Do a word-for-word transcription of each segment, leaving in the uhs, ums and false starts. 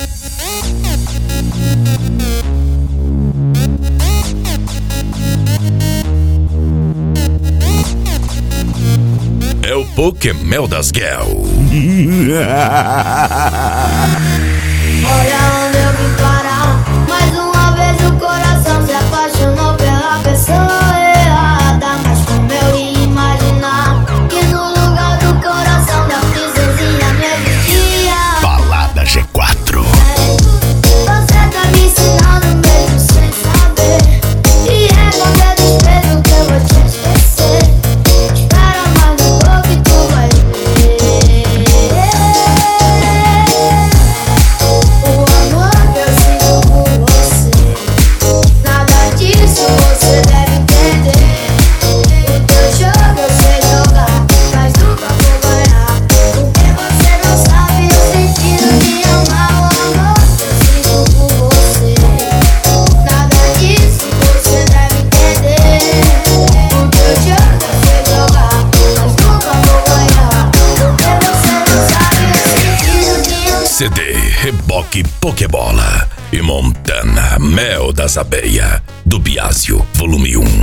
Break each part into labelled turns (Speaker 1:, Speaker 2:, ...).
Speaker 1: É o Pokémon das Girl.
Speaker 2: Olha onde eu vim parar. Mais uma vez o coração se apaixonou pela pessoa errada. Mas como eu ia imaginar que no lugar do coração da princesinha me existia
Speaker 1: Balada G quatro.
Speaker 2: Você tá me ensinando mesmo sem saber. E é com desespero que eu vou te esquecer. Espera mais um pouco e tu vai ver. O amor que eu sinto por você, nada disso você deve entender. O teu jogo eu sei jogar, mas nunca vou ganhar. Porque você não sabe o sentido de amar. O amor que eu sinto por você, nada disso você deve entender. O teu jogo eu sei jogar, mas nunca vou ganhar. Porque você não sabe o sentido de amar.
Speaker 1: C D Reboque Pokébola e Montana Mel das Abelhas do Biásio, volume um.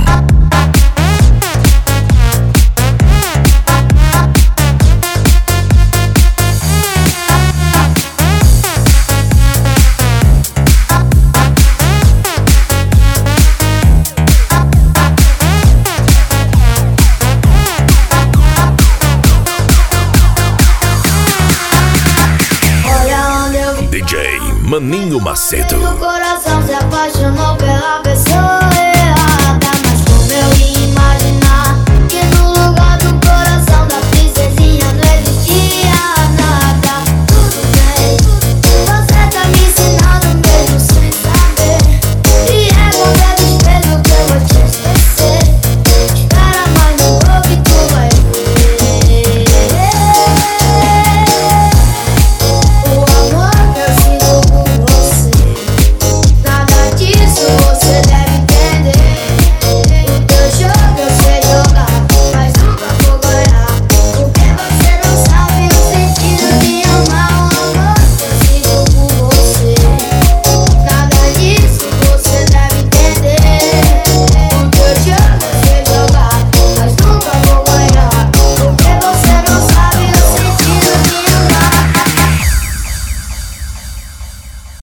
Speaker 2: Olha onde eu vim.
Speaker 1: D J Maninho Macedo.
Speaker 2: O coração se apaixonou pela pessoa